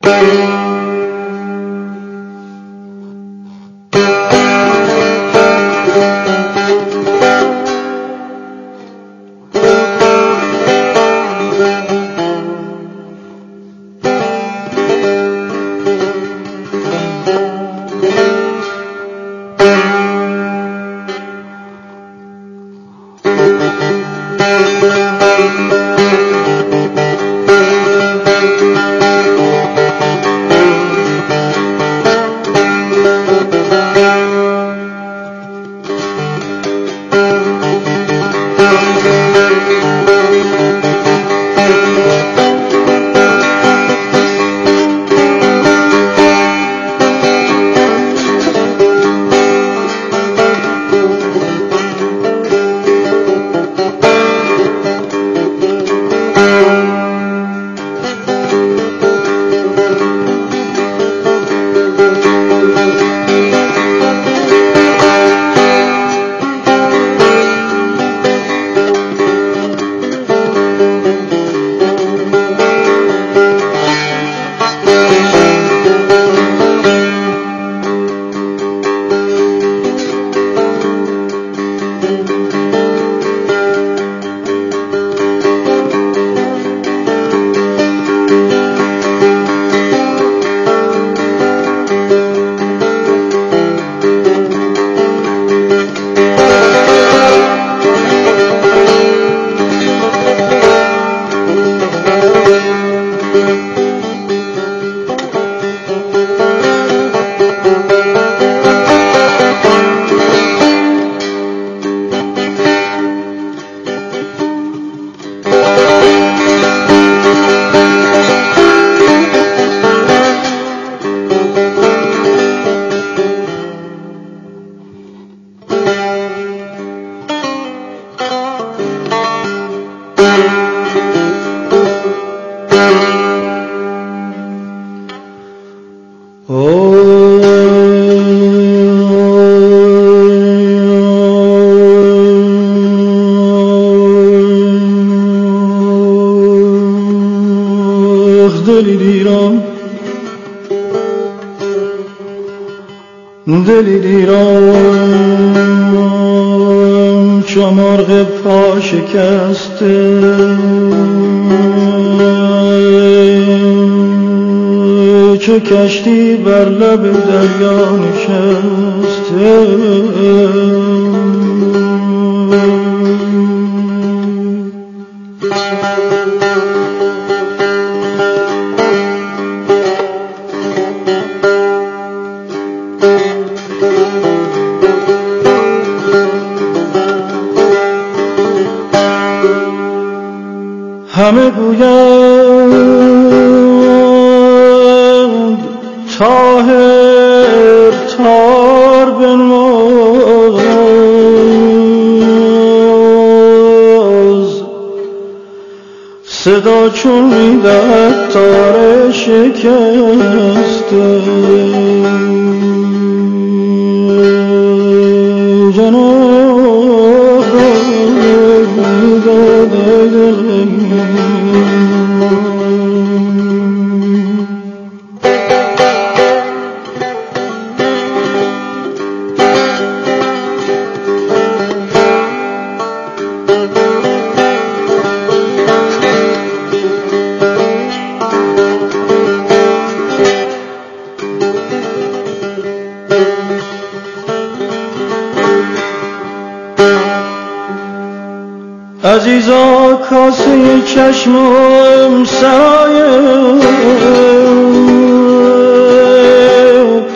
دلی دیرم چو مرغ پا شکسته چو کشتی بر لب دریا نشسته همه گویند طاهر تار بنواز صدا چون میدهد تار شکسته جناب عزیزا کاسه چشمم سرایت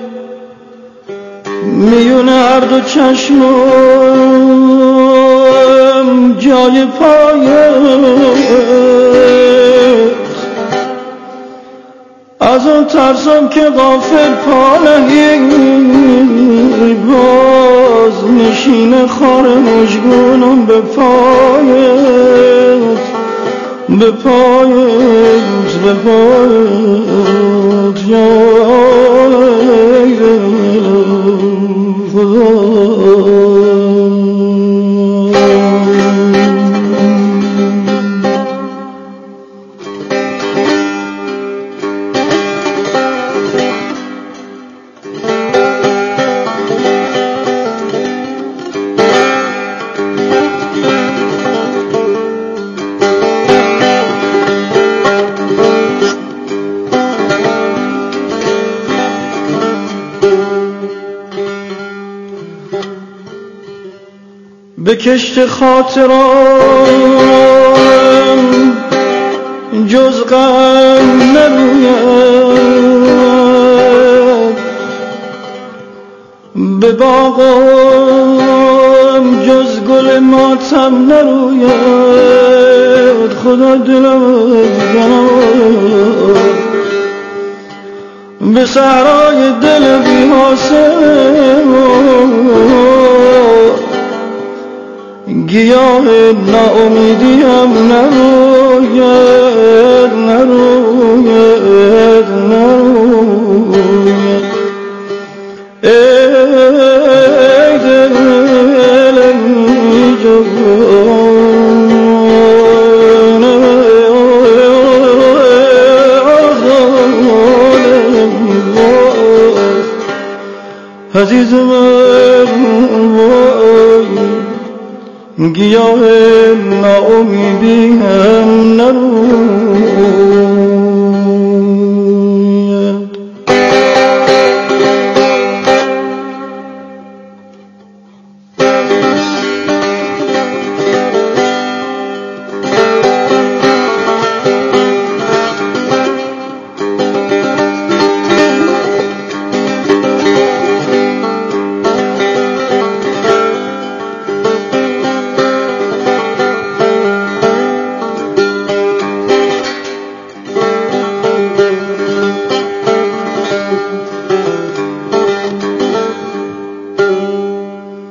میون هر دو چشمم جای پایت از اون ترسم که غافل پا نهی باز نشین خار مژگونم به پایت به پایت به پایت یا به کشت خاطرم جز غم نروید، به باغم جز گل ماتم نروید. خدا دلم زنم به صحرای دل بی حاصل، گیاه ناامیدیم نروید نروید نروید. ای دل جوان عزیز من، گیاه ناامیدی هم نروید.